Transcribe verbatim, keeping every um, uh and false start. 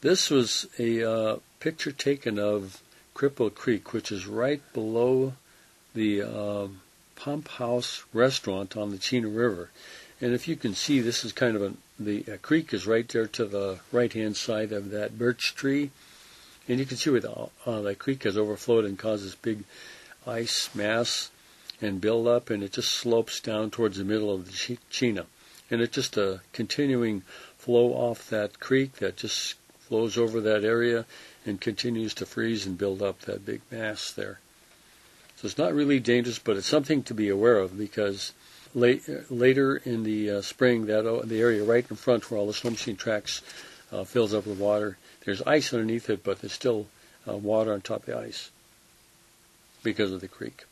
This was a uh, picture taken of Cripple Creek, which is right below the uh, Pump House restaurant on the Chena River. And if you can see, this is kind of a, the uh, creek is right there to the right-hand side of that birch tree. And you can see where the, uh, that creek has overflowed and caused this big ice mass and build up, and it just slopes down towards the middle of the Chena. And it's just a continuing flow off that creek that just flows over that area and continues to freeze and build up that big mass there. So it's not really dangerous, but it's something to be aware of, because late, later in the uh, spring, that uh, the area right in front where all the snow machine tracks uh, fills up with water, there's ice underneath it, but there's still uh, water on top of the ice because of the creek.